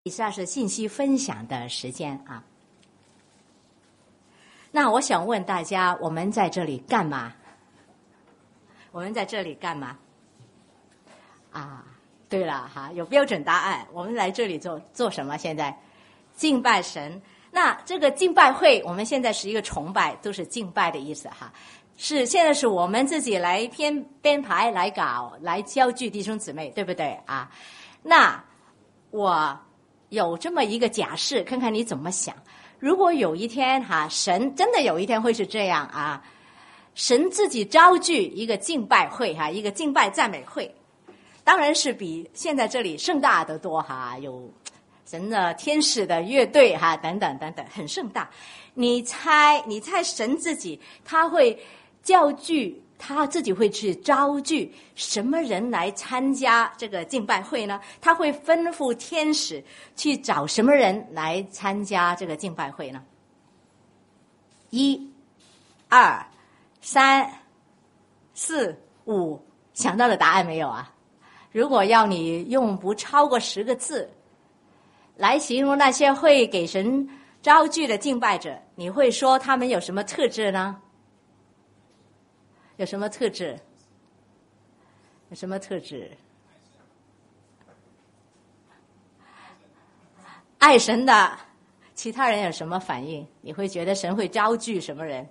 以下是信息分享的时间啊。那我想问大家，我们在这里干嘛？我们在这里干嘛？啊，对了哈，有标准答案。我们来这里做什么？现在敬拜神。那这个敬拜会，我们现在是一个崇拜，都是敬拜的意思哈。现在是我们自己来编排、来搞、来教具弟兄姊妹，对不对啊？那我有这么一个假设，看看你怎么想。如果有一天神真的有一天会是这样啊，神自己召聚一个敬拜会一个敬拜赞美会，当然是比现在这里盛大得多有神的天使的乐队等等等等，很盛大。你猜神自己他会召聚，他自己会去召聚什么人来参加这个敬拜会呢？他会吩咐天使去找什么人来参加这个敬拜会呢？1、2、3、4、5，想到了答案没有啊？如果要你用不超过10个字来形容那些会给神召聚的敬拜者，你会说他们有什么特质呢？有什么特质？有什么特质？爱神的，其他人有什么反应？你会觉得神会召聚什么人？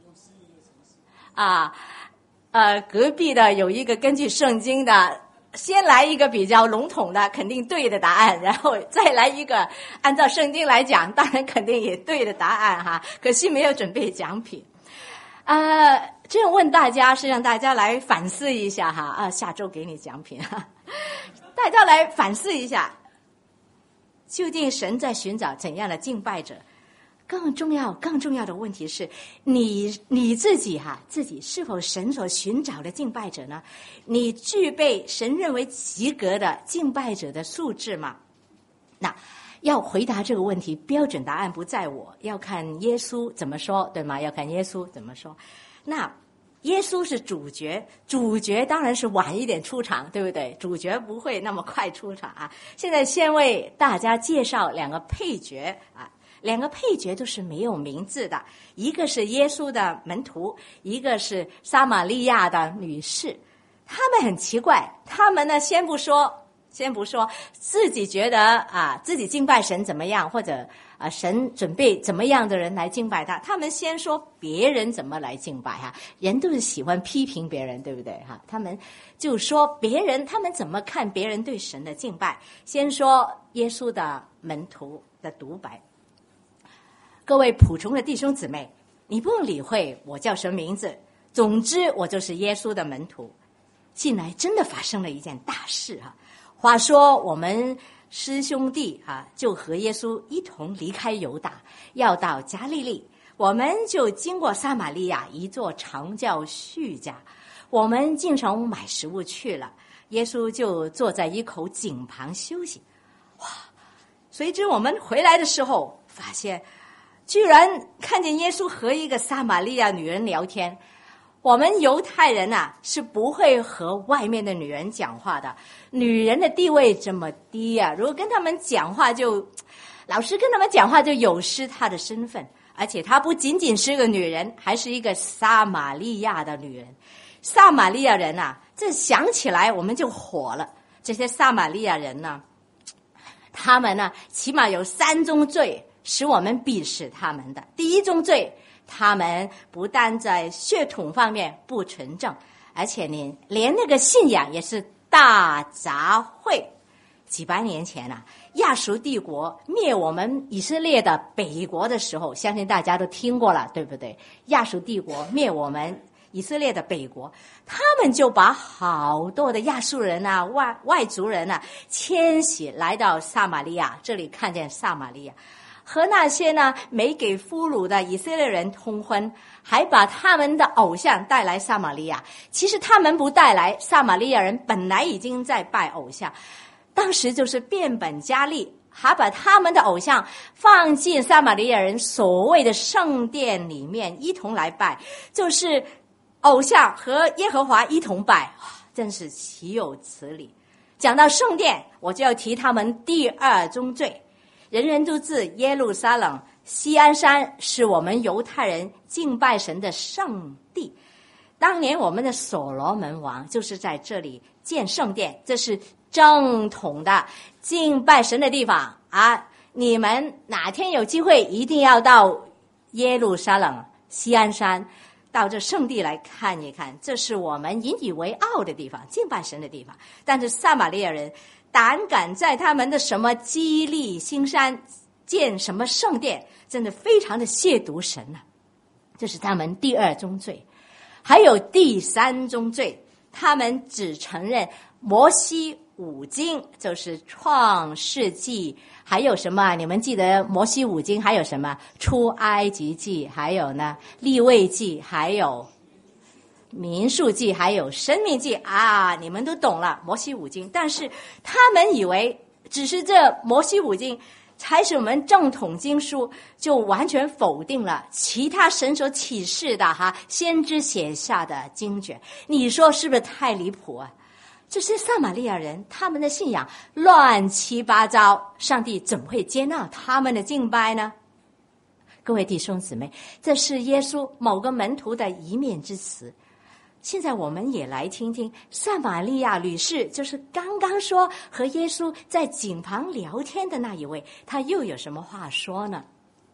隔壁的有一个根据圣经的，先来一个比较笼统的肯定对的答案，然后再来一个按照圣经来讲，当然肯定也对的答案可惜没有准备奖品。这样问大家是让大家来反思一下下周给你奖品大家来反思一下，究竟神在寻找怎样的敬拜者？更重要的问题是，你自己自己是否神所寻找的敬拜者呢？你具备神认为及格的敬拜者的素质吗？那要回答这个问题，标准答案不在我，要看耶稣怎么说，对吗？要看耶稣怎么说。那耶稣是主角当然是晚一点出场，对不对？主角不会那么快出场现在先为大家介绍2个配角2个配角都是没有名字的，一个是耶稣的门徒，一个是撒玛利亚的女士。他们很奇怪，他们呢先不说自己觉得自己敬拜神怎么样，或者神准备怎么样的人来敬拜他，他们先说别人怎么来敬拜人都是喜欢批评别人，对不对他们就说别人他们怎么看别人对神的敬拜。先说耶稣的门徒的独白。各位普通的弟兄姊妹，你不用理会我叫什么名字，总之我就是耶稣的门徒。近来真的发生了一件大事话说我们师兄弟就和耶稣一同离开犹大，要到加利利。我们就经过撒玛利亚一座城叫叙家，我们进城买食物去了。耶稣就坐在一口井旁休息。随之我们回来的时候，发现居然看见耶稣和一个撒玛利亚女人聊天。我们犹太人是不会和外面的女人讲话的，女人的地位这么低如果跟他们讲话老是跟他们讲话就有失她的身份，而且她不仅仅是个女人，还是一个撒玛利亚的女人。撒玛利亚人这想起来我们就火了。这些撒玛利亚人他们起码有3宗罪使我们鄙视他们的。第一宗罪，他们不但在血统方面不纯正，而且连那个信仰也是大杂烩。几百年前亚述帝国灭我们以色列的北国的时候，相信大家都听过了，对不对？亚述帝国灭我们以色列的北国，他们就把好多的亚述人外族人迁徙来到撒玛利亚，这里看见撒玛利亚，和那些没给俘虏的以色列人通婚，还把他们的偶像带来撒玛利亚。其实他们不带来，撒玛利亚人本来已经在拜偶像，当时就是变本加厉，还把他们的偶像放进撒玛利亚人所谓的圣殿里面一同来拜，就是偶像和耶和华一同拜，真是岂有此理。讲到圣殿，我就要提他们第2宗罪， 人人都知耶路撒冷锡安山是我们犹太人敬拜神的圣地。当年我们的所罗门王就是在这里建圣殿，这是正统的敬拜神的地方啊！你们哪天有机会一定要到耶路撒冷锡安山，到这圣地来看一看，这是我们引以为傲的地方，敬拜神的地方。但是撒玛利亚人胆敢在他们的什么基利新山建什么圣殿，真的非常的亵渎神啊！这是他们第二宗罪。还有第三宗罪，他们只承认摩西五经，就是创世纪，还有什么？你们记得摩西五经还有什么？出埃及记，还有呢利未记，还有民数记，还有申命记啊！你们都懂了摩西五经，但是他们以为只是这摩西五经才是我们正统经书，就完全否定了其他神所启示的先知写下的经卷。你说是不是太离谱啊？这些撒玛利亚人他们的信仰乱七八糟，上帝怎么会接纳他们的敬拜呢？各位弟兄姊妹，这是耶稣某个门徒的一面之词。现在我们也来听听撒玛利亚女士，就是刚刚说和耶稣在井旁聊天的那一位，她又有什么话说呢？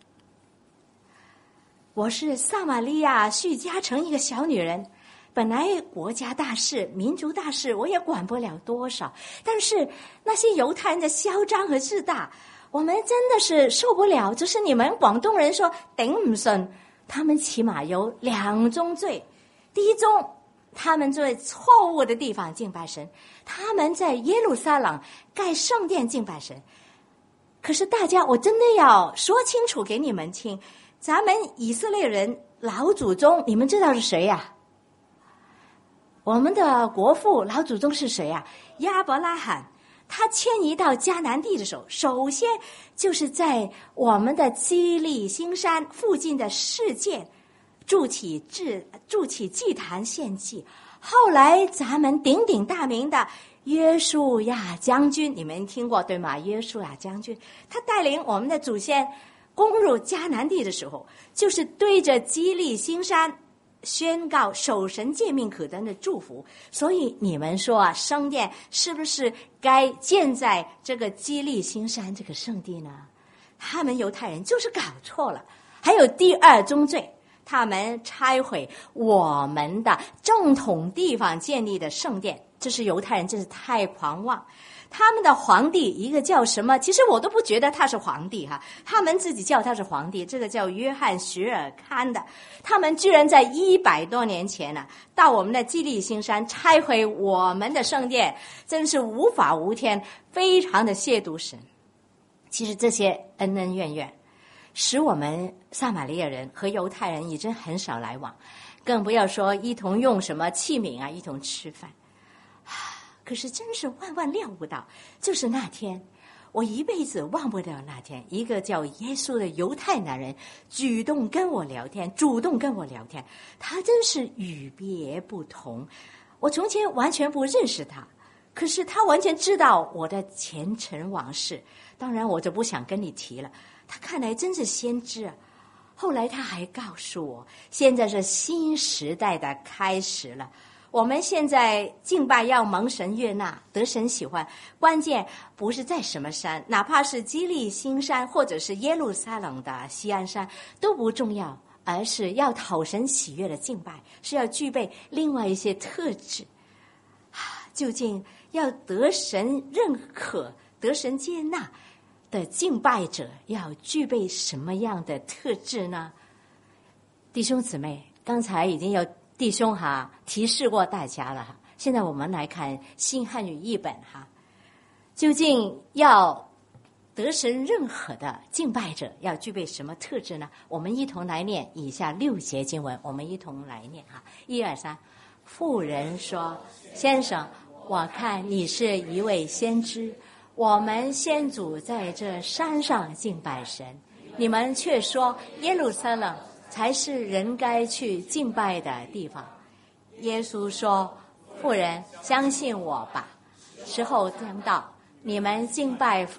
我是撒玛利亚叙加城一个小女人，本来国家大事民族大事我也管不了多少，但是那些犹太人的嚣张和自大，我们真的是受不了。就是你们广东人说顶唔顺，他们起码有两宗罪。第一宗，他们在错误的地方敬拜神，他们在耶路撒冷盖圣殿敬拜神。可是大家，我真的要说清楚给你们听，咱们以色列人老祖宗，你们知道是谁呀？我们的国父老祖宗是谁呀？亚伯拉罕。他迁移到迦南地的时候，首先就是在我们的基利新山附近的示剑筑起祭坛献祭。后来咱们鼎鼎大名的约书亚将军，你们听过对吗？约书亚将军他带领我们的祖先攻入迦南地的时候，就是对着基利新山宣告守神诫命可得的祝福。所以你们说啊，圣殿是不是该建在这个基利新山这个圣地呢？他们犹太人就是搞错了。还有第二宗罪，他们拆毁我们的正统地方建立的圣殿，这是犹太人真是太狂妄。他们的皇帝一个叫什么，其实我都不觉得他是皇帝他们自己叫他是皇帝，这个叫约翰许尔堪的。他们居然在100多年前到我们的基利新山拆毁我们的圣殿，真是无法无天，非常的亵渎神。其实这些恩恩怨怨使我们撒玛利亚人和犹太人已经很少来往，更不要说一同用什么器皿一同吃饭。可是真是万万料不到，就是那天，我一辈子忘不了那天，一个叫耶稣的犹太男人主动跟我聊天，他真是与别不同。我从前完全不认识他，可是他完全知道我的前尘往事，当然我就不想跟你提了。他看来真是先知啊。后来他还告诉我，现在是新时代的开始了，我们现在敬拜要蒙神悦纳，得神喜欢，关键不是在什么山，哪怕是基利新山或者是耶路撒冷的锡安山都不重要，而是要讨神喜悦的敬拜是要具备另外一些特质。究竟要得神认可、得神接纳的敬拜者要具备什么样的特质呢？弟兄姊妹，刚才已经有弟兄提示过大家了现在我们来看新汉语译本究竟要得神认可的敬拜者要具备什么特质呢？我们一同来念以下6节经文，我们一同来念1、2、3。妇人说：先生，我看你是一位先知，我们先祖在这山上敬拜神，你们却说耶路撒冷才是人该去敬拜的地方。耶稣说：妇人，相信我吧，时候将到，你们敬拜父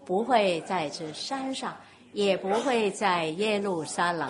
不会在这山上，也不会在耶路撒冷。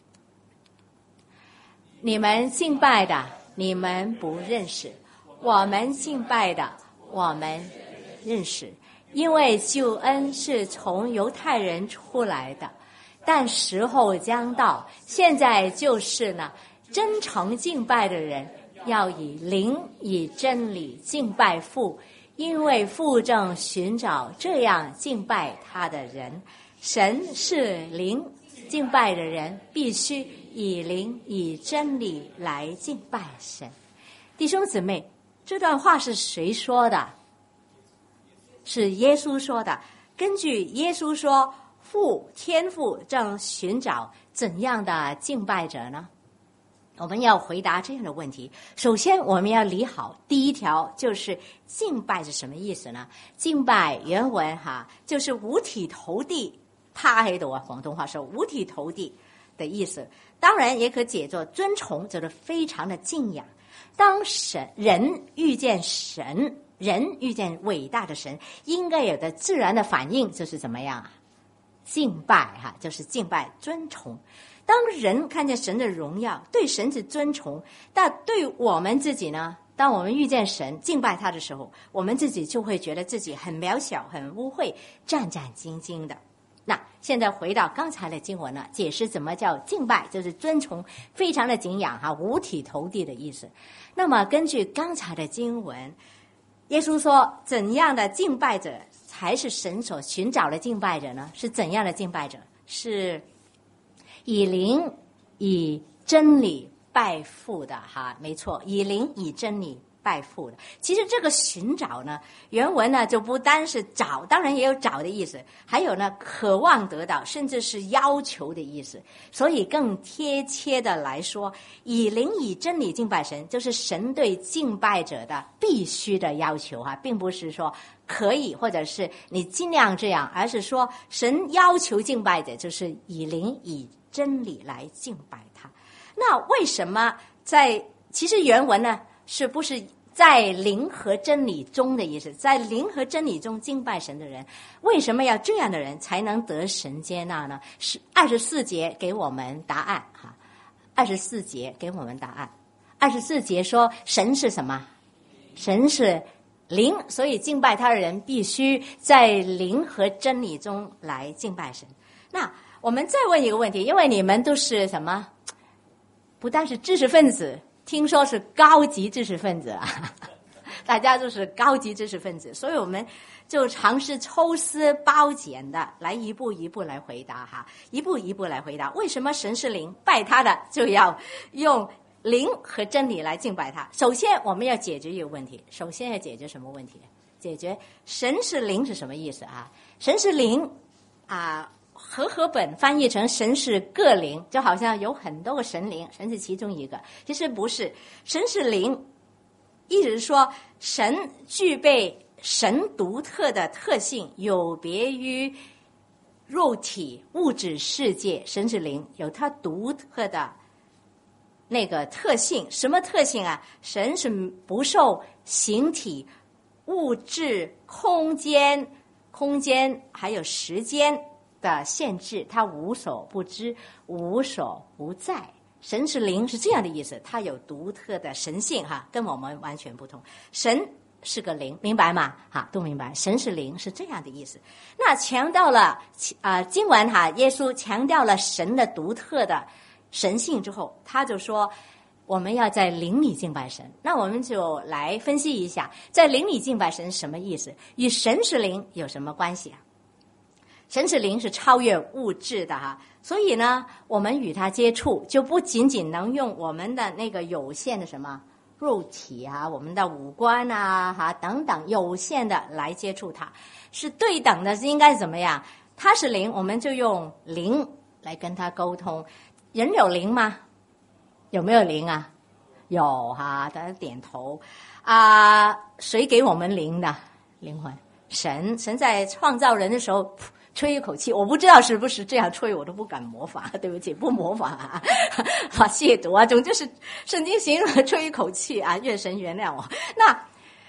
你们敬拜的，你们不认识；我们敬拜的，我们认识。因为救恩是从犹太人出来的，但时候将到，现在就是呢，真诚敬拜的人要以灵以真理敬拜父，因为父正寻找这样敬拜他的人。神是灵，敬拜的人必须以灵以真理来敬拜神。弟兄姊妹，这段话是谁说的？是耶稣说的。根据耶稣说，天父正寻找怎样的敬拜者呢？我们要回答这样的问题，首先我们要理好第一条，就是敬拜是什么意思呢？敬拜原文就是五体投地，趴喺度广东话说五体投地的意思。当然也可解作尊崇，就是非常的敬仰。当人遇见神，人遇见伟大的神，应该有的自然的反应就是怎么样啊？敬拜就是敬拜尊崇。当人看见神的荣耀，对神是尊崇，但对我们自己呢，当我们遇见神敬拜他的时候，我们自己就会觉得自己很渺小，很污秽，战战兢兢的。那现在回到刚才的经文呢，解释怎么叫敬拜，就是尊崇，非常的敬仰五体投地的意思。那么根据刚才的经文，耶稣说怎样的敬拜者才是神所寻找的敬拜者呢？是怎样的敬拜者？是以灵以真理拜父的没错，以灵以真理拜父的。其实这个寻找呢，原文呢就不单是找，当然也有找的意思，还有呢渴望得到，甚至是要求的意思。所以更贴切的来说，以灵以真理敬拜神，就是神对敬拜者的必须的要求并不是说可以或者是你尽量这样，而是说神要求敬拜者就是以灵以真理来敬拜他。那为什么其实原文呢是不是在灵和真理中的意思？在灵和真理中敬拜神的人，为什么要这样的人才能得神接纳呢？是24节给我们答案24节给我们答案。24节说神是什么？神是灵，所以敬拜他的人必须在灵和真理中来敬拜神。那我们再问一个问题，因为你们都是什么？不但是知识分子，听说是高级知识分子大家都是高级知识分子，所以我们就尝试抽丝剥茧的来一步一步来回答一步一步来回答为什么神是灵，拜他的就要用灵和真理来敬拜他。首先我们要解决一个问题，首先要解决什么问题？解决神是灵是什么意思神是灵和本翻译成神是个灵，就好像有很多个神灵，神是其中一个。其实不是，神是灵，意思是说神具备神独特的特性，有别于肉体物质世界。神是灵，有它独特的那个特性。什么特性神是不受形体、物质、空间还有时间的限制，他无所不知，无所不在。神是灵是这样的意思，他有独特的神性跟我们完全不同。神是个灵，明白吗？都明白。神是灵是这样的意思。那强调了经文耶稣强调了神的独特的神性之后，他就说我们要在灵里敬拜神。那我们就来分析一下，在灵里敬拜神什么意思，与神是灵有什么关系神是灵是超越物质的所以呢我们与他接触就不仅仅能用我们的那个有限的什么肉体我们的五官等等有限的来接触他，是对等的，是应该怎么样？他是灵，我们就用灵来跟他沟通。人有灵吗？有没有灵有大家点头谁给我们灵的？灵魂神在创造人的时候吹一口气，我不知道是不是这样吹，我都不敢模仿，对不起，不模仿亵渎总之是圣经形容吹一口气愿神原谅我。那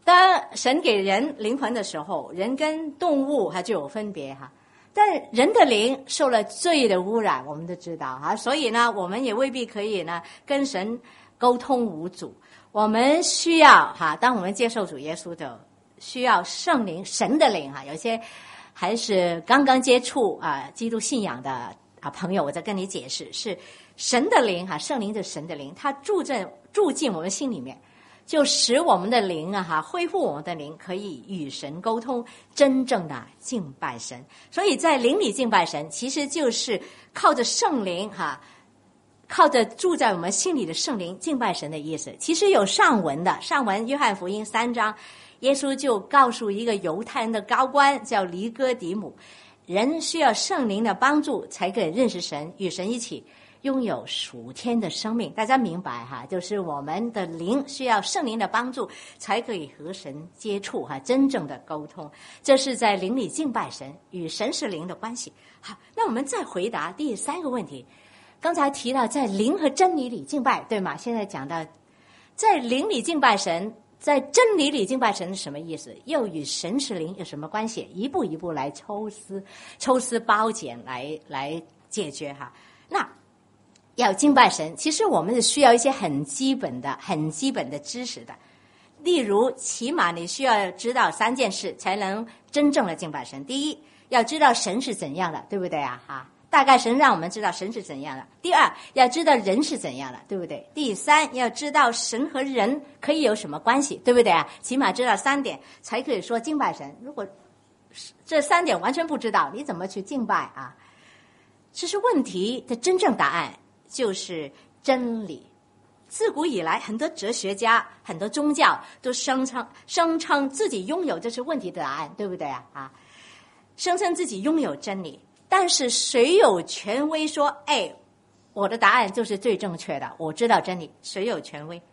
当神给人灵魂的时候，人跟动物它就有分别哈。但人的灵受了罪的污染，我们都知道哈，所以呢，我们也未必可以呢跟神沟通无阻。我们需要哈，当我们接受主耶稣的，需要圣灵，神的灵哈。有些还是刚刚接触基督信仰的朋友，我再跟你解释，是神的灵哈，圣灵是神的灵，它住进我们心里面。就使我们的灵恢复我们的灵，可以与神沟通，真正的敬拜神。所以在灵里敬拜神，其实就是靠着圣灵靠着住在我们心里的圣灵敬拜神的意思。其实有上文约翰福音3章，耶稣就告诉一个犹太人的高官叫尼哥底母，人需要圣灵的帮助才可以认识神，与神一起拥有属天的生命。大家明白就是我们的灵需要圣灵的帮助才可以和神接触真正的沟通。这是在灵里敬拜神，与神是灵的关系。好，那我们再回答第3个问题。刚才提到在灵和真理里敬拜，对吗？现在讲到在灵里敬拜神，在真理里敬拜神是什么意思？又与神是灵有什么关系？一步一步来抽丝剥茧来解决那要敬拜神，其实我们是需要一些很基本的知识的。例如，起码你需要知道3件事才能真正的敬拜神。第一，要知道神是怎样的，对不对大概神让我们知道神是怎样的。第二，要知道人是怎样的，对不对？第3，要知道神和人可以有什么关系，对不对起码知道3点才可以说敬拜神。如果这3点完全不知道，你怎么去敬拜其实问题的真正答案就是真理。自古以来，很多哲学家、很多宗教都声称自己拥有这是问题的答案，对不对声称自己拥有真理，但是谁有权威说，我的答案就是最正确的，我知道真理？谁有权威？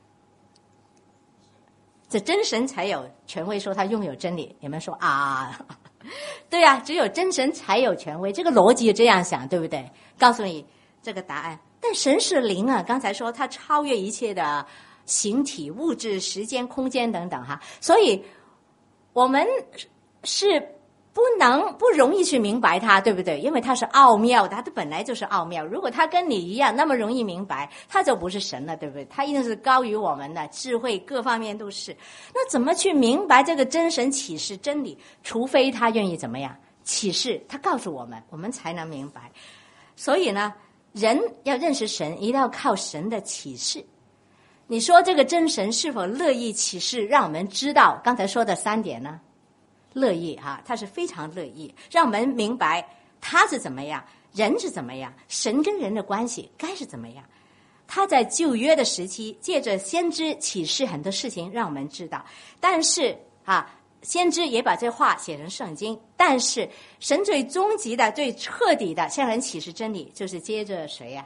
这真神才有权威说他拥有真理。你们说对只有真神才有权威，这个逻辑这样想，对不对？告诉你这个答案。但神是灵刚才说他超越一切的形体、物质、时间、空间等等所以我们是不容易去明白它，对不对？因为它是奥妙的，它本来就是奥妙。如果它跟你一样那么容易明白，它就不是神了，对不对？它一定是高于我们的智慧，各方面都是。那怎么去明白这个真神启示真理？除非他愿意怎么样启示，他告诉我们，我们才能明白。所以呢，人要认识神，一定要靠神的启示。你说这个真神是否乐意启示，让我们知道刚才说的3点呢？乐意他是非常乐意，让我们明白他是怎么样，人是怎么样，神跟人的关系该是怎么样。他在旧约的时期借着先知启示很多事情让我们知道，但是先知也把这话写成圣经。但是神最终极的、最彻底的向人启示真理，就是接着谁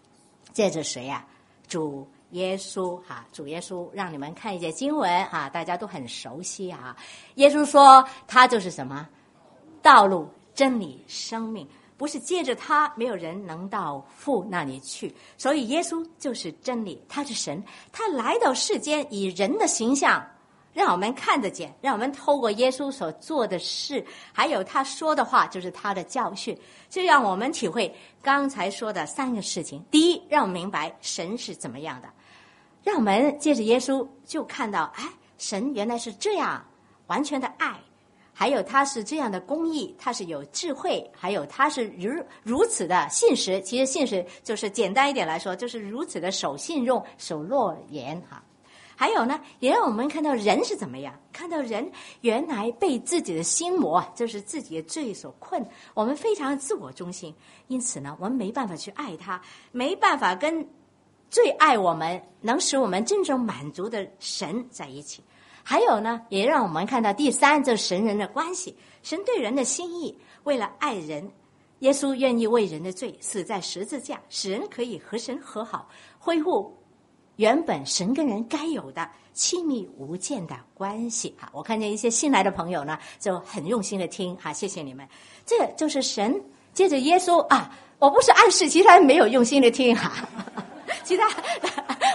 主耶稣主耶稣。让你们看一节经文大家都很熟悉耶稣说他就是什么？道路、真理、生命，不是借着他没有人能到父那里去。所以耶稣就是真理，他是神，他来到世间以人的形象让我们看得见，让我们透过耶稣所做的事还有他说的话，就是他的教训，就让我们体会刚才说的3个事情。第一，让我们明白神是怎么样的，让我们借着耶稣就看到神原来是这样完全的爱，还有他是这样的公义，他是有智慧，还有他是如此的信实。其实信实就是简单一点来说，就是如此的守信用、守诺言还有呢，也让我们看到人是怎么样，看到人原来被自己的心魔，就是自己的罪所困，我们非常自我中心，因此呢，我们没办法去爱他，没办法跟最爱我们、能使我们真正满足的神在一起。还有呢，也让我们看到第3，就是神人的关系，神对人的心意，为了爱人，耶稣愿意为人的罪死在十字架，使人可以和神和好，恢复原本神跟人该有的亲密无间的关系我看见一些新来的朋友呢，就很用心的听谢谢你们。这就是神借着耶稣我不是暗示其他人没有用心的听其他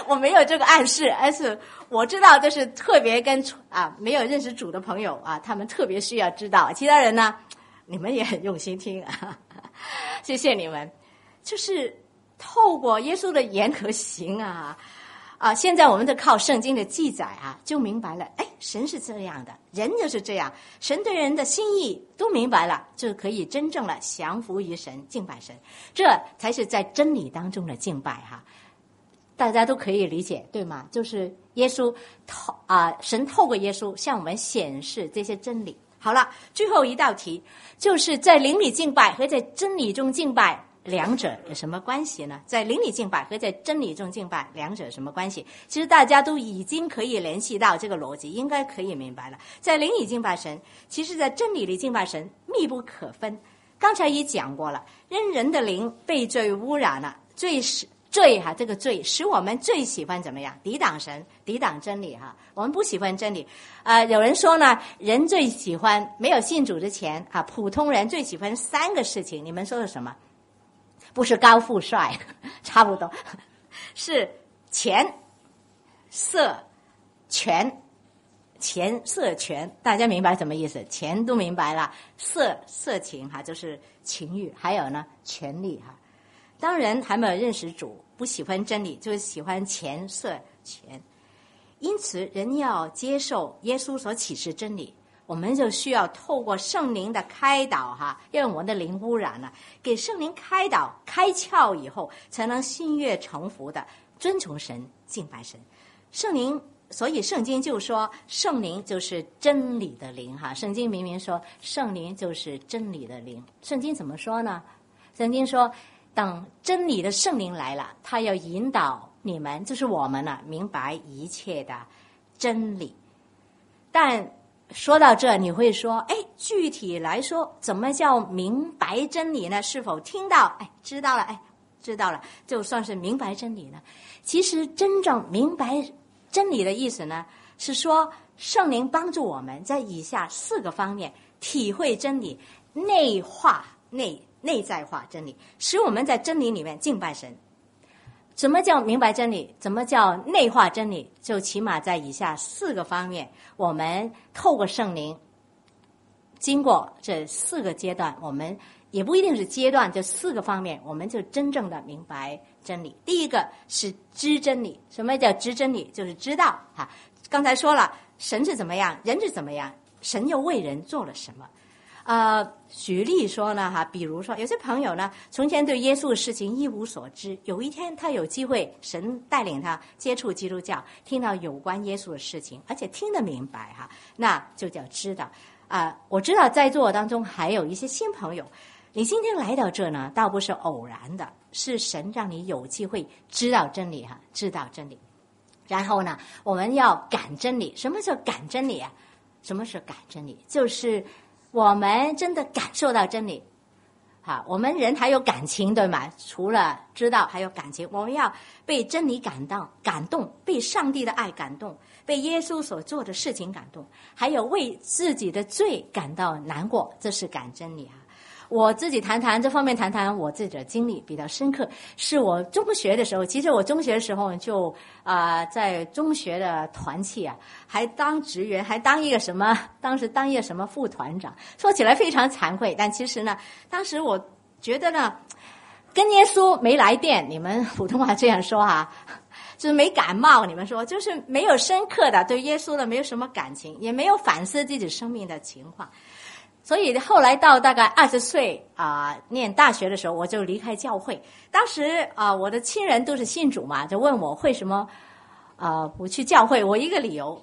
我没有这个暗示，而是我知道这是特别跟没有认识主的朋友啊，他们特别需要知道。其他人呢，你们也很用心听啊，谢谢你们。就是透过耶稣的言和行现在我们就靠圣经的记载就明白了，神是这样的，人就是这样，神对人的心意都明白了，就可以真正的降服于神，敬拜神，这才是在真理当中的敬拜大家都可以理解，对吗？就是耶稣神透过耶稣向我们显示这些真理。好了，最后一道题就是在灵里敬拜和在真理中敬拜两者有什么关系呢？在灵里敬拜和在真理中敬拜两者有什么关系？其实大家都已经可以联系到这个逻辑，应该可以明白了。在灵里敬拜神，其实在真理里敬拜神密不可分。刚才也讲过了，人的灵被罪污染了，罪这个罪使我们最喜欢怎么样？抵挡神，抵挡真理我们不喜欢真理。有人说呢，人最喜欢没有信主之前普通人最喜欢3个事情，你们说是什么？不是高富帅，差不多，是钱、色、权。钱、色、权，大家明白什么意思？钱都明白了，色情就是情欲，还有呢权力当人还没有认识主，不喜欢真理，就是喜欢钱、色、权。因此，人要接受耶稣所启示真理，我们就需要透过圣灵的开导因为我们的灵污染了，给圣灵开导、开窍以后，才能心悦诚服的遵从神、敬拜神。所以圣经就说圣灵就是真理的灵圣经明明说圣灵就是真理的灵。圣经怎么说呢？圣经说等真理的圣灵来了，他要引导你们，就是我们明白一切的真理。但说到这你会说具体来说怎么叫明白真理呢？是否听到知道了就算是明白真理呢？其实真正明白真理的意思呢，是说圣灵帮助我们在以下4个方面体会真理，内在化真理，使我们在真理里面敬拜神。什么叫明白真理？怎么叫内化真理？就起码在以下4个方面，我们透过圣灵经过这4个阶段，我们也不一定是阶段，这4个方面我们就真正的明白真理。第一个是知真理。什么叫知真理？就是知道刚才说了，神是怎么样，人是怎么样，神又为人做了什么。举例说呢比如说有些朋友呢，从前对耶稣的事情一无所知，有一天他有机会，神带领他接触基督教，听到有关耶稣的事情，而且听得明白那就叫知道。我知道在座当中还有一些新朋友，你今天来到这呢，倒不是偶然的，是神让你有机会知道真理知道真理。然后呢，我们要感真理。什么叫感真理什么是感真理？就是我们真的感受到真理我们人还有感情，对吗？除了知道还有感情，我们要被真理感动，被上帝的爱感动，被耶稣所做的事情感动，还有为自己的罪感到难过，这是感真理我自己谈谈我自己的经历比较深刻，是我中学的时候。其实我中学的时候就在中学的团契还当职员，还当一个什么，当时当一个什么副团长。说起来非常惭愧，但其实呢，当时我觉得呢，跟耶稣没来电，你们普通话这样说就是没感冒，你们说就是没有深刻的对耶稣的没有什么感情，也没有反思自己生命的情况。所以后来到大概20岁念大学的时候，我就离开教会。当时我的亲人都是信主嘛，就问我为什么不去教会。我一个理由，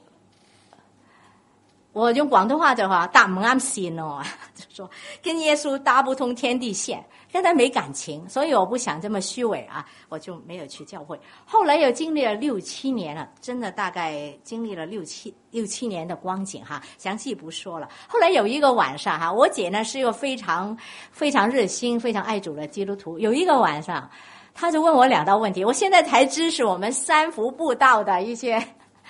我用广东话的话，搭唔啱線咯，就說跟耶穌搭不通天地線，跟他沒感情，所以我不想這麼虛偽我就沒有去教會。後來又經歷了6、7年了，真的大概經歷了6、7年的光景詳細不說了。後來有一個晚上我姐呢是一個非常非常熱心、非常愛主的基督徒。有一個晚上，她就問我2道問題，我現在才知是我們三福布道的一些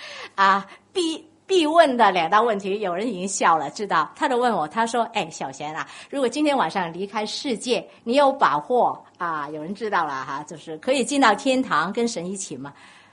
必問的2道問題，有人已經笑了，知道。他就問我，他說小賢如果今天晚上離開世界，你有把握有人知道了就是可以進到天堂跟神一起嗎？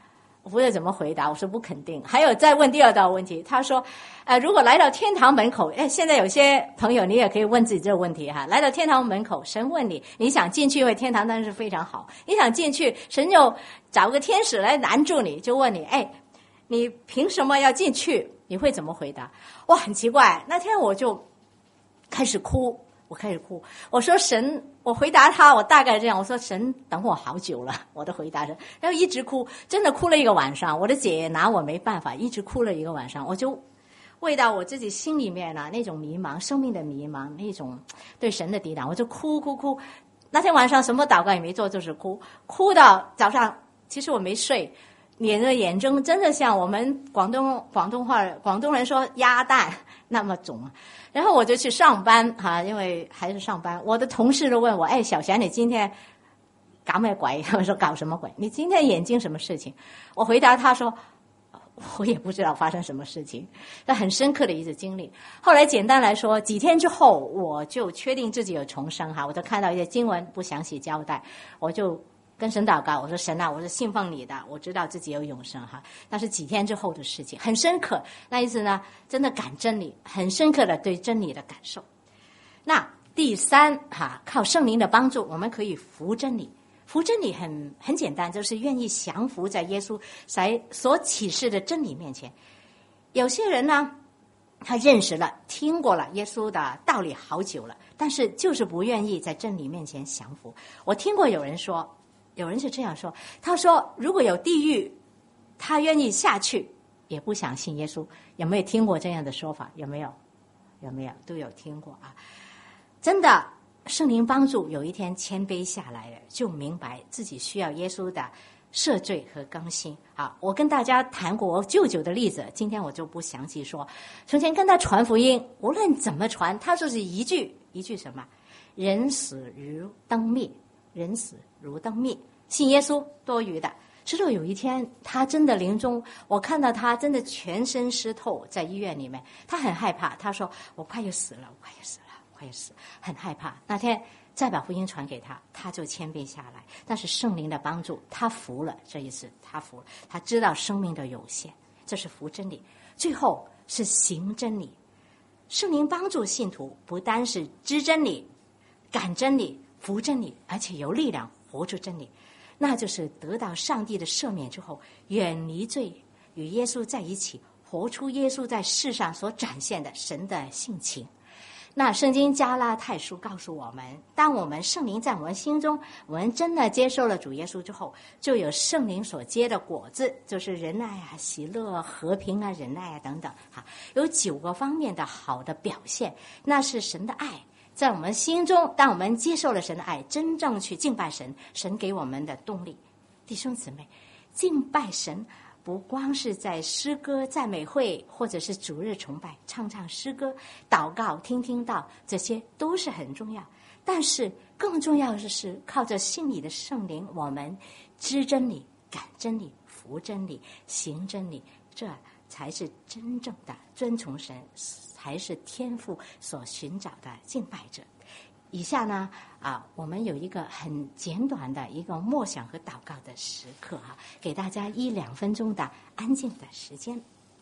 不知道怎么回答，我说不肯定。还有再问第二道问题，他说，如果来到天堂门口，现在有些朋友你也可以问自己这个问题哈，来到天堂门口，神问你，你想进去，因为天堂当然是非常好，你想进去，神就找个天使来拦住你，就问你，你凭什么要进去？你会怎么回答？哇，很奇怪，那天我就开始哭。我说神，我回答他，我大概这样，我说神等我好久了，我的回答是，然后一直哭，真的哭了一个晚上，我的姐也拿我没办法，一直哭了一个晚上，我就为到我自己心里面那种迷茫，生命的迷茫，那种对神的抵挡，我就哭。那天晚上什么祷告也没做，就是哭到早上，其实我没睡，眼睁真的像我们广东人说鸭蛋那么肿。然后我就去上班因为还是上班，我的同事都问我，小霞你今天搞咩鬼？我说搞什么鬼？你今天眼睛什么事情？我回答他说，我也不知道发生什么事情，但很深刻的一次经历。后来简单来说，几天之后我就确定自己有重生我就看到一些经文不详细交代，我就跟神祷告，我说神啊，我是信奉你的，我知道自己有永生但是几天之后的事情很深刻，那一次呢真的感真理，很深刻的对真理的感受。那第三靠圣灵的帮助，我们可以服真理。服真理很简单，就是愿意降服在耶稣所启示的真理面前。有些人呢，他认识了听过了耶稣的道理好久了，但是就是不愿意在真理面前降服。我听过有人是这样说，他说如果有地狱，他愿意下去也不想信耶稣。有没有听过这样的说法？有没有都有听过真的圣灵帮助，有一天谦卑下来了，就明白自己需要耶稣的赦罪和更新我跟大家谈过我舅舅的例子，今天我就不详细说。从前跟他传福音，无论怎么传，他就是一句什么，人死如灯灭，人死如灯灭，信耶稣多余的。直到有一天他真的临终，我看到他真的全身湿透在医院里面，他很害怕，他说我快要死了，很害怕。那天再把福音传给他，他就谦卑下来。但是圣灵的帮助，他服了。这一次他服了，他知道生命的有限，这是服真理。最后是行真理。圣灵帮助信徒，不单是知真理、感真理、服真理，而且有力量活出真理。那就是得到上帝的赦免之后，远离罪，与耶稣在一起，活出耶稣在世上所展现的神的性情。那圣经加拉太书告诉我们，当我们圣灵在我们心中，我们真的接受了主耶稣之后，就有圣灵所结的果子，就是仁爱喜乐、和平忍耐等等有9个方面的好的表现。那是神的爱在我们心中，当我们接受了神的爱，真正去敬拜神，神给我们的动力。弟兄姊妹，敬拜神不光是在诗歌赞美会或者是主日崇拜唱诗歌、祷告听道，这些都是很重要，但是更重要的是靠着心里的圣灵，我们知真理、感真理、服真理、行真理，这才是真正的遵从神，才是天父所寻找的敬拜者。以下呢我们有一个很简短的一个默想和祷告的时刻给大家1-2分钟的安静的时间。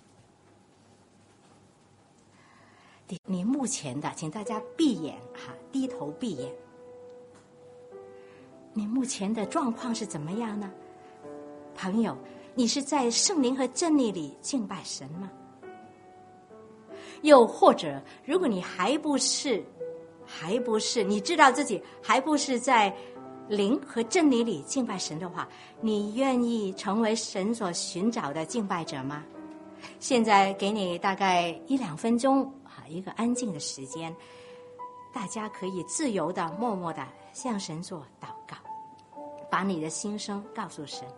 你目前的，请大家闭眼低头闭眼。你目前的状况是怎么样呢？朋友，你是在圣灵和真理里敬拜神吗？又或者，如果你还不是，你知道自己还不是在灵和真理里敬拜神的话，你愿意成为神所寻找的敬拜者吗？现在给你大概1-2分钟一个安静的时间，大家可以自由的默默的向神做祷告，把你的心声告诉神。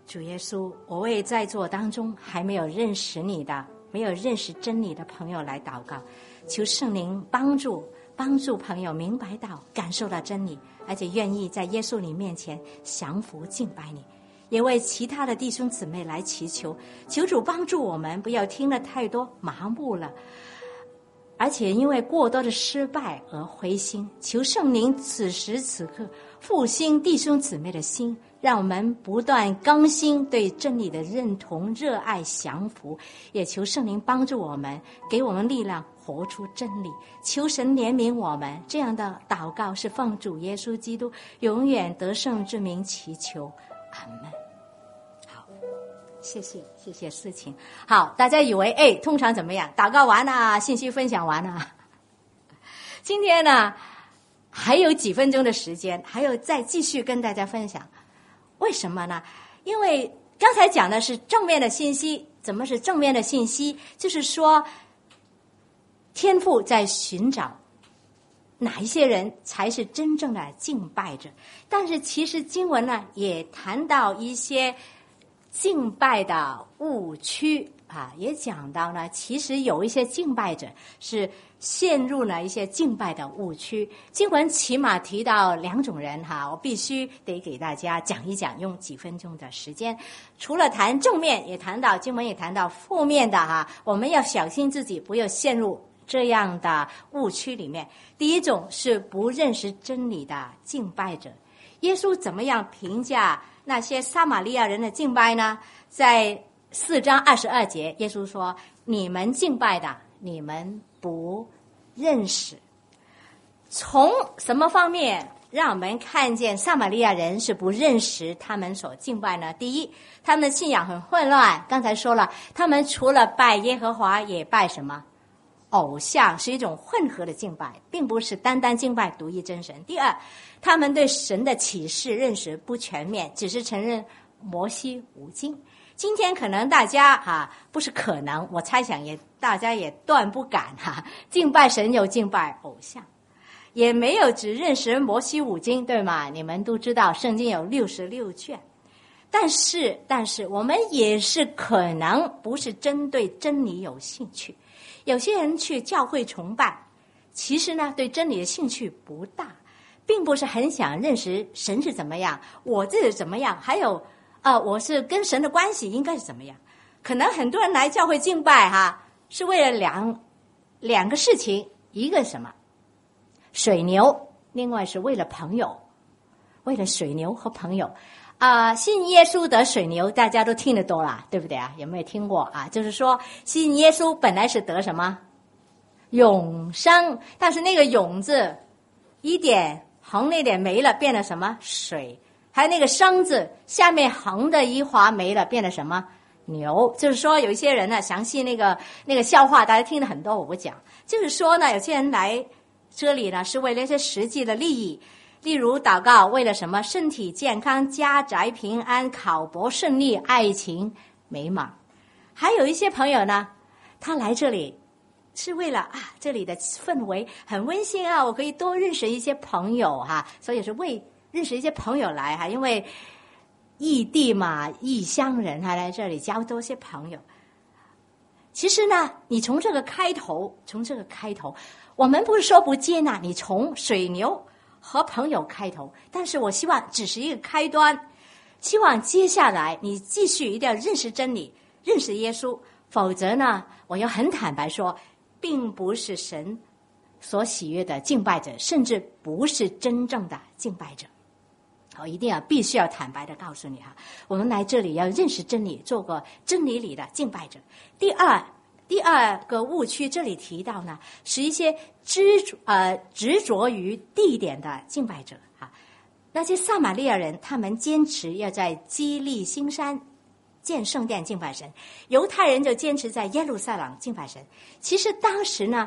主耶稣，我为在座当中还没有认识你的、没有认识真理的朋友来祷告，求圣灵帮助朋友明白到、感受到真理，而且愿意在耶稣你面前降服敬拜你。也为其他的弟兄姊妹来祈求，求主帮助我们，不要听了太多麻木了，而且因为过多的失败而灰心。求圣灵此时此刻复兴弟兄姊妹的心，让我们不断更新对真理的认同、热爱、降服。也求圣灵帮助我们，给我们力量活出真理。求神怜悯我们。这样的祷告是奉主耶稣基督永远得胜之名祈求，阿们。好，谢谢事情。好，大家以为通常怎么样？祷告完了，信息分享完了。今天呢，还有几分钟的时间，还有再继续跟大家分享。为什么呢？因为刚才讲的是正面的信息。怎么是正面的信息？就是说，天父在寻找哪一些人才是真正的敬拜者。但是其实经文呢，也谈到一些敬拜的误区啊，也讲到呢，其实有一些敬拜者是陷入了一些敬拜的误区。经文起码提到2种人哈，我必须得给大家讲一讲，用几分钟的时间。除了谈正面，也谈到经文也谈到负面的哈，我们要小心自己不要陷入这样的误区里面。第一种是不认识真理的敬拜者。耶稣怎么样评价那些撒玛利亚人的敬拜呢？在4章22节，耶稣说：你们敬拜的，你们不认识。从什么方面让我们看见撒玛利亚人是不认识他们所敬拜呢？第一，他们的信仰很混乱。刚才说了，他们除了拜耶和华，也拜什么？偶像，是一种混合的敬拜，并不是单单敬拜独一真神。第二，他们对神的启示认识不全面，只是承认摩西五经。今天可能大家不是可能，我猜想大家也断不敢敬拜神有敬拜偶像，也没有只认识摩西五经，对吗？你们都知道圣经有66卷。但是我们也是可能不是针对真理有兴趣。有些人去教会崇拜，其实呢对真理的兴趣不大，并不是很想认识神是怎么样，我自己怎么样，还有我是跟神的关系应该是怎么样。可能很多人来教会敬拜是为了两个事情，一个什么？水牛，另外是为了朋友，为了水牛和朋友。信耶稣得水牛，大家都听得多了，对不对啊？有没有听过就是说，信耶稣本来是得什么？永生，但是那个永字一点横那点没了，变了什么？水。还有那个生字下面横的一划没了，变了什么？牛。就是说有一些人呢，详细那个笑话大家听了很多，我不讲。就是说呢，有些人来这里呢是为了一些实际的利益。例如祷告为了什么？身体健康、家宅平安、考博顺利、爱情美满。还有一些朋友呢，他来这里是为了这里的氛围很温馨我可以多认识一些朋友所以是为认识一些朋友来因为异地嘛，异乡人来这里交多些朋友。其实呢，你从这个开头，我们不是说不接纳你从水牛和朋友开头，但是我希望只是一个开端，希望接下来你继续一定要认识真理，认识耶稣，否则呢，我要很坦白说，并不是神所喜悦的敬拜者，甚至不是真正的敬拜者。我一定必须要坦白的告诉你我们来这里要认识真理，做个真理里的敬拜者。第二个误区，这里提到呢，是一些执着于地点的敬拜者那些撒玛利亚人，他们坚持要在基利心山建圣殿敬拜神，犹太人就坚持在耶路撒冷敬拜神。其实当时呢，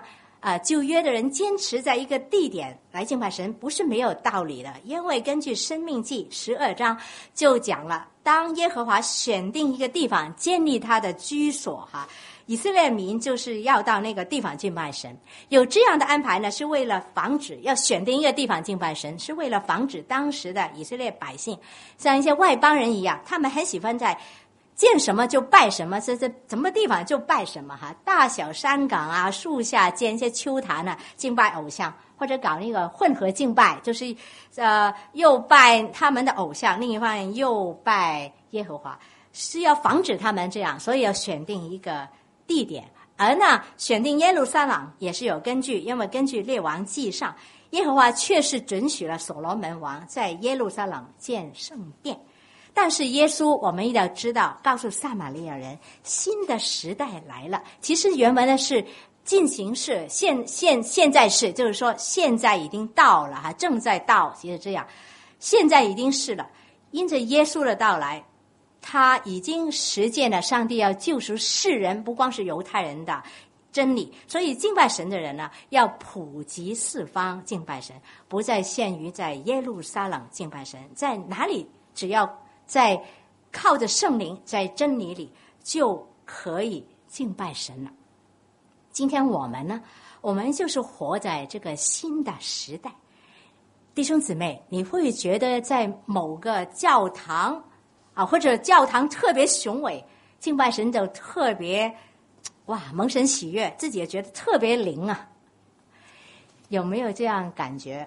旧约的人坚持在一个地点来敬拜神，不是没有道理的。因为根据申命记12章就讲了，当耶和华选定一个地方建立他的居所以色列民就是要到那个地方敬拜神。有这样的安排呢，是为了防止，要选定一个地方敬拜神，是为了防止当时的以色列百姓像一些外邦人一样，他们很喜欢在见什么就拜什么，这什么地方就拜什么大小山岗树下建一些丘坛敬拜偶像，或者搞那个混合敬拜，就是又拜他们的偶像，另一方面又拜耶和华，是要防止他们这样，所以要选定一个地点。而呢，选定耶路撒冷也是有根据，因为根据列王记上，耶和华确实准许了所罗门王在耶路撒冷建圣殿。但是耶稣我们一定要知道，告诉撒玛利亚人，新的时代来了。其实原文的是进行式，现在式，就是说现在已经到了正在到，其实这样，现在已经是了。因着耶稣的到来，他已经实践了上帝要救赎世人，不光是犹太人的真理，所以敬拜神的人呢，要普及四方敬拜神，不再限于在耶路撒冷敬拜神，在哪里只要在靠着圣灵在真理里就可以敬拜神了。今天我们呢，我们就是活在这个新的时代。弟兄姊妹，你会觉得在某个教堂或者教堂特别雄伟，敬拜神就特别蒙神喜悦，自己也觉得特别灵有没有这样感觉？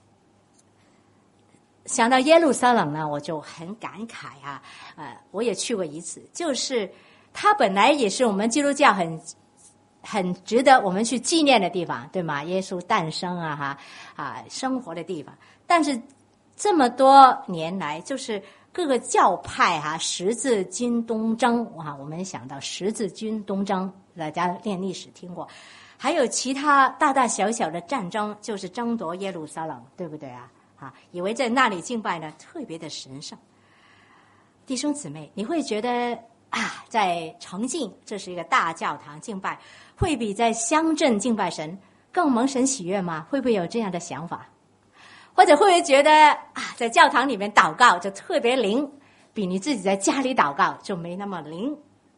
想到耶路撒冷呢，我就很感慨我也去过一次，就是它本来也是我们基督教很值得我们去纪念的地方，对吗？耶稣诞生生活的地方。但是这么多年来，就是各个教派十字军东征我们想到十字军东征，大家练历史听过，还有其他大大小小的战争，就是争夺耶路撒冷，对不对以为在那里敬拜呢特别的神圣。弟兄姊妹，你会觉得在城境，这是一个大教堂敬拜，会比在乡镇敬拜神更蒙神喜悦吗？会不会有这样的想法？或者会不会觉得在教堂里面祷告就特别灵，比你自己在家里祷告就没那么灵？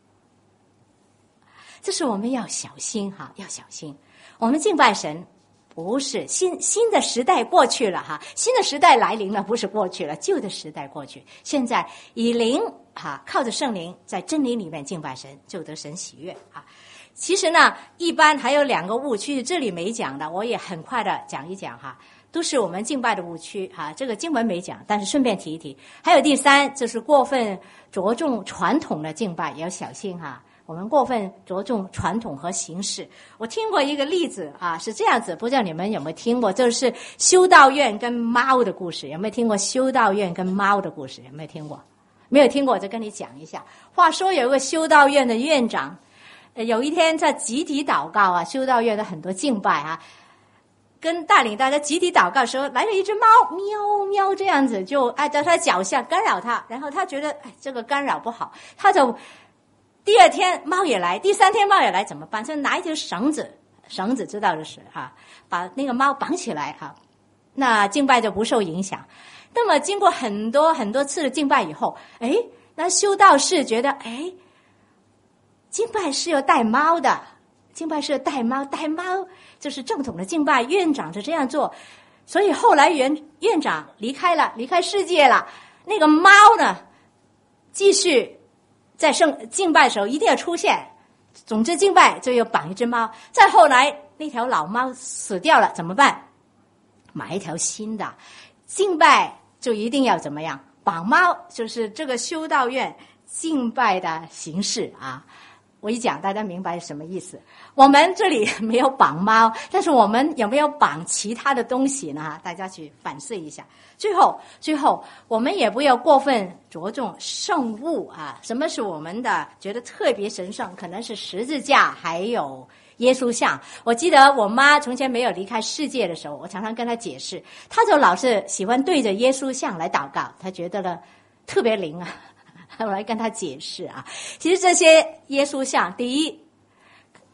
这是我们要小心要小心。我们敬拜神不是新的时代过去了新的时代来临了，不是过去了，旧的时代过去，现在以灵靠着圣灵在真理里面敬拜神，就得神喜悦其实呢，一般还有2个误区，这里没讲的，我也很快的讲一讲都是我们敬拜的误区这个经文没讲，但是顺便提一提。还有第3，就是过分着重传统的敬拜，也要小心我们过分着重传统和形式。我听过一个例子是这样子，不知道你们有没有听过，就是修道院跟猫的故事。有没有听过修道院跟猫的故事？有没有听过？没有听过，我就跟你讲一下。话说有一个修道院的院长，有一天在集体祷告修道院的很多敬拜跟带领大家集体祷告的时候，来了一只猫，喵喵这样子，就在他脚下干扰他，然后他觉得这个干扰不好，他就第2天猫也来，第3天猫也来，怎么办？就拿一条绳子知道的是把那个猫绑起来那敬拜就不受影响。那么经过很多很多次的敬拜以后，那修道士觉得敬拜是要带猫的，敬拜是要带猫就是正统的敬拜，院长就这样做。所以后来院长离开世界了，那个猫呢继续在敬拜的时候一定要出现，总之敬拜就要绑一只猫。再后来那条老猫死掉了，怎么办？买一条新的。敬拜就一定要怎么样？绑猫，就是这个修道院敬拜的形式我一讲大家明白什么意思。我们这里没有绑猫，但是我们有没有绑其他的东西呢？大家去反思一下。最后我们也不要过分着重圣物什么是我们的觉得特别神圣？可能是十字架，还有耶稣像。我记得我妈从前没有离开世界的时候，我常常跟她解释，她就老是喜欢对着耶稣像来祷告，她觉得了特别灵我来跟他解释其实这些耶稣像，第一，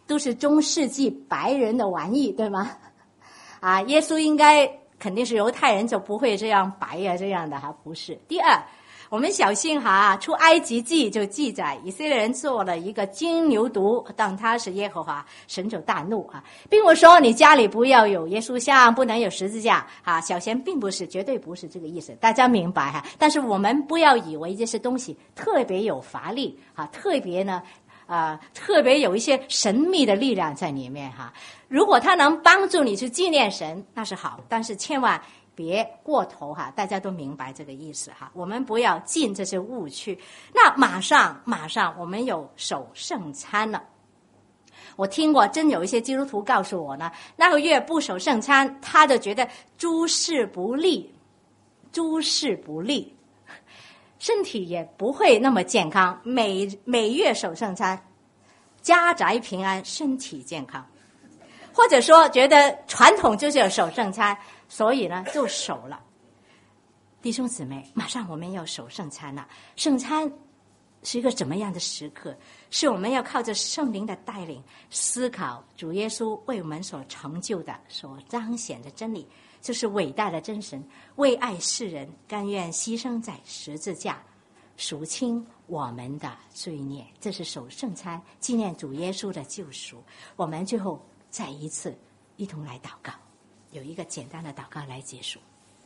都是中世纪白人的玩意，对吗？啊，耶稣应该肯定是犹太人，就不会这样白呀这样的哈，不是。第二，我们小心哈，出埃及记就记载以色列人做了一个金牛犊，当他是耶和华，神就大怒啊，并不说你家里不要有耶稣像，不能有十字架啊。小贤并不是，绝对不是这个意思，大家明白哈。但是我们不要以为这些东西特别有法力啊，特别有一些神秘的力量在里面哈。如果它能帮助你去纪念神，那是好，但是千万别过头哈，大家都明白这个意思哈。我们不要进这些误区。那马上我们有守圣餐了。我听过，真有一些基督徒告诉我呢，那个月不守圣餐，他就觉得诸事不利，身体也不会那么健康。每月守圣餐，家宅平安，身体健康。或者说觉得传统就是要守圣餐，所以呢就守了。弟兄姊妹，马上我们要守圣餐了。圣餐是一个怎么样的时刻？是我们要靠着圣灵的带领，思考主耶稣为我们所成就的、所彰显的真理，就是伟大的真神为爱世人，甘愿牺牲在十字架，赎清我们的罪孽。这是守圣餐，纪念主耶稣的救赎。我们最后再一次一同来祷告，有一个简单的祷告来结束。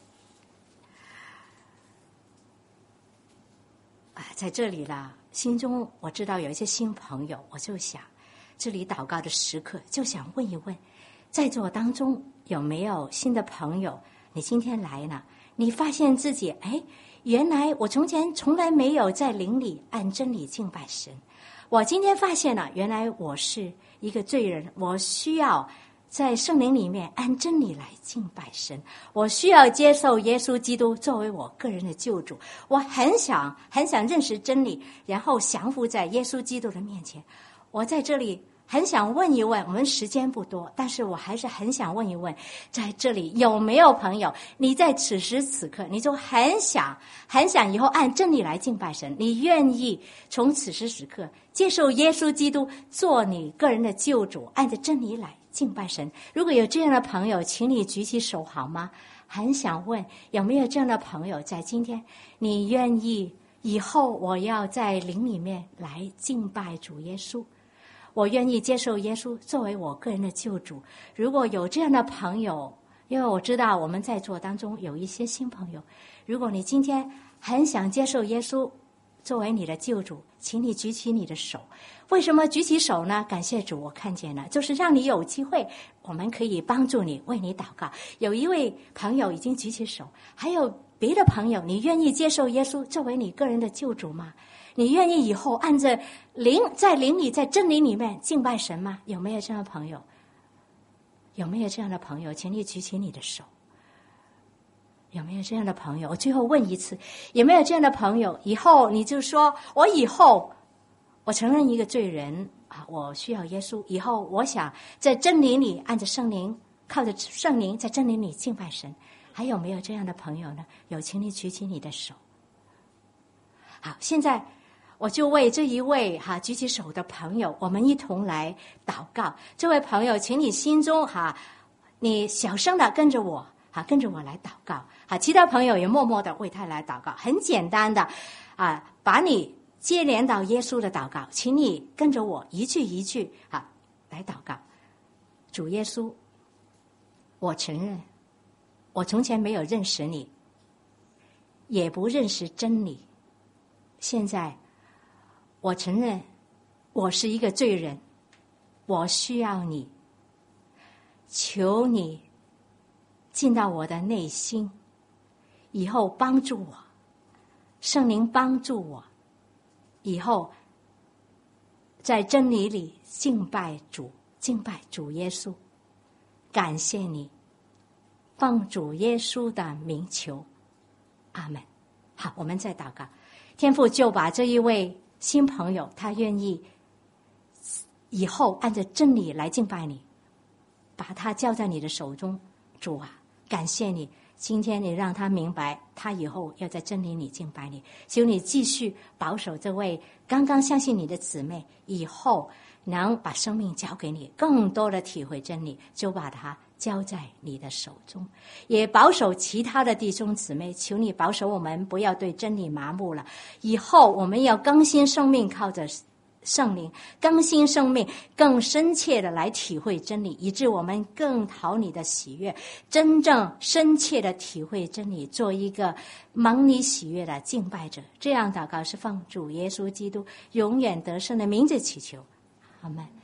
在这里了，心中我知道有一些新朋友，我就想这里祷告的时刻，就想问一问，在座当中有没有新的朋友？你今天来了，你发现自己原来我从前从来没有在灵里按真理敬拜神，我今天发现了，原来我是一个罪人，我需要在圣灵里面按真理来敬拜神，我需要接受耶稣基督作为我个人的救主。我很想认识真理，然后降服在耶稣基督的面前。我在这里很想问一问，我们时间不多，但是我还是很想问一问，在这里有没有朋友，你在此时此刻你就很想以后按真理来敬拜神，你愿意从此时此刻接受耶稣基督做你个人的救主，按着真理来敬拜神。如果有这样的朋友，请你举起手好吗？很想问有没有这样的朋友，在今天你愿意以后我要在灵里面来敬拜主耶稣，我愿意接受耶稣作为我个人的救主。如果有这样的朋友，因为我知道我们在座当中有一些新朋友，如果你今天很想接受耶稣作为你的救主，请你举起你的手。为什么举起手呢？感谢主，我看见了，就是让你有机会，我们可以帮助你，为你祷告。有一位朋友已经举起手，还有别的朋友，你愿意接受耶稣作为你个人的救主吗？你愿意以后按着灵，在灵里，在真理里面敬拜神吗？有没有这样的朋友？有没有这样的朋友？请你举起你的手。有没有这样的朋友？我最后问一次，有没有这样的朋友？以后你就说，我承认一个罪人啊，我需要耶稣。以后我想在真理里按着圣灵，靠着圣灵在真理里敬拜神。还有没有这样的朋友呢？有，请你举起你的手。好，现在我就为这一位举起手的朋友，我们一同来祷告。这位朋友，请你心中你小声的跟着我来祷告。其他朋友也默默的为他来祷告。很简单的把你接连到耶稣的祷告，请你跟着我一句一句来祷告。主耶稣，我承认我从前没有认识你，也不认识真理。现在我承认我是一个罪人，我需要你，求你进到我的内心，以后帮助我，圣灵帮助我，以后在真理里敬拜主耶稣。感谢你，奉主耶稣的名求，阿们。好，我们再祷告。天父，就把这一位新朋友，他愿意以后按照真理来敬拜你，把他交在你的手中。主啊，感谢你，今天你让他明白，他以后要在真理里敬拜你。求你继续保守这位刚刚相信你的姊妹，以后能把生命交给你，更多的体会真理，就把它交在你的手中。也保守其他的弟兄姊妹，求你保守我们不要对真理麻木了，以后我们要更新生命，靠着圣灵更新生命，更深切的来体会真理，以致我们更讨你的喜悦，真正深切的体会真理，做一个蒙你喜悦的敬拜者。这样祷告是奉主耶稣基督永远得胜的名字祈求，阿们。